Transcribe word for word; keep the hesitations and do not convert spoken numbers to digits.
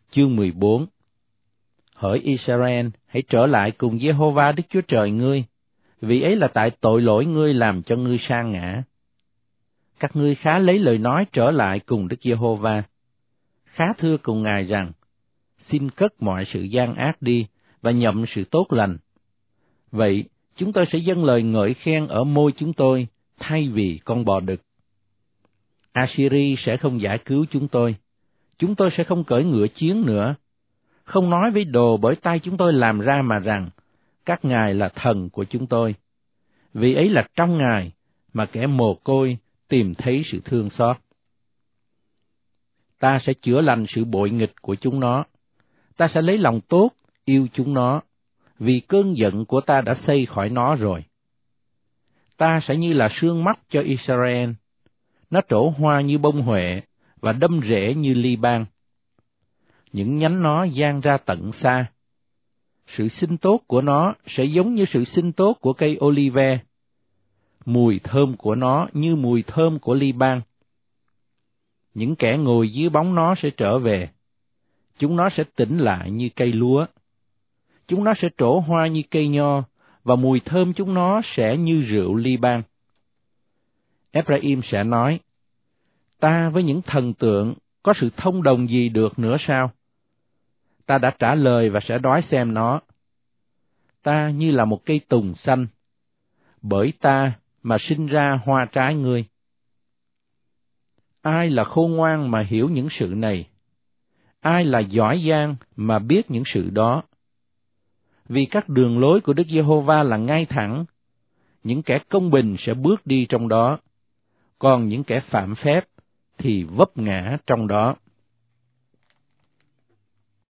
Chương mười bốn. Hỡi Israel, hãy trở lại cùng Giê-hô-va Đức Chúa Trời ngươi, vì ấy là tại tội lỗi ngươi làm cho ngươi sa ngã. Các ngươi khá lấy lời nói trở lại cùng Đức Giê-hô-va. Khá thưa cùng Ngài rằng, xin cất mọi sự gian ác đi và nhậm sự tốt lành. Vậy, chúng tôi sẽ dâng lời ngợi khen ở môi chúng tôi, thay vì con bò đực. Assyri sẽ không giải cứu chúng tôi. Chúng tôi sẽ không cưỡi ngựa chiến nữa. Không nói với đồ bởi tay chúng tôi làm ra mà rằng, các ngài là thần của chúng tôi. Vì ấy là trong Ngài mà kẻ mồ côi tìm thấy sự thương xót. Ta sẽ chữa lành sự bội nghịch của chúng nó. Ta sẽ lấy lòng tốt, yêu chúng nó, vì cơn giận của ta đã xây khỏi nó rồi. Ta sẽ như là sương mắt cho Israel. Nó trổ hoa như bông huệ và đâm rễ như Li-ban. Những nhánh nó dang ra tận xa. Sự sinh tốt của nó sẽ giống như sự sinh tốt của cây olive. Mùi thơm của nó như mùi thơm của Li-ban. Những kẻ ngồi dưới bóng nó sẽ trở về. Chúng nó sẽ tỉnh lại như cây lúa. Chúng nó sẽ trổ hoa như cây nho, và mùi thơm chúng nó sẽ như rượu Li-ban. Ephraim sẽ nói, ta với những thần tượng có sự thông đồng gì được nữa sao? Ta đã trả lời và sẽ đoái xem nó. Ta như là một cây tùng xanh, bởi ta mà sinh ra hoa trái ngươi. Ai là khôn ngoan mà hiểu những sự này? Ai là giỏi giang mà biết những sự đó? Vì các đường lối của Đức Giê-hô-va là ngay thẳng, những kẻ công bình sẽ bước đi trong đó, còn những kẻ phạm phép thì vấp ngã trong đó.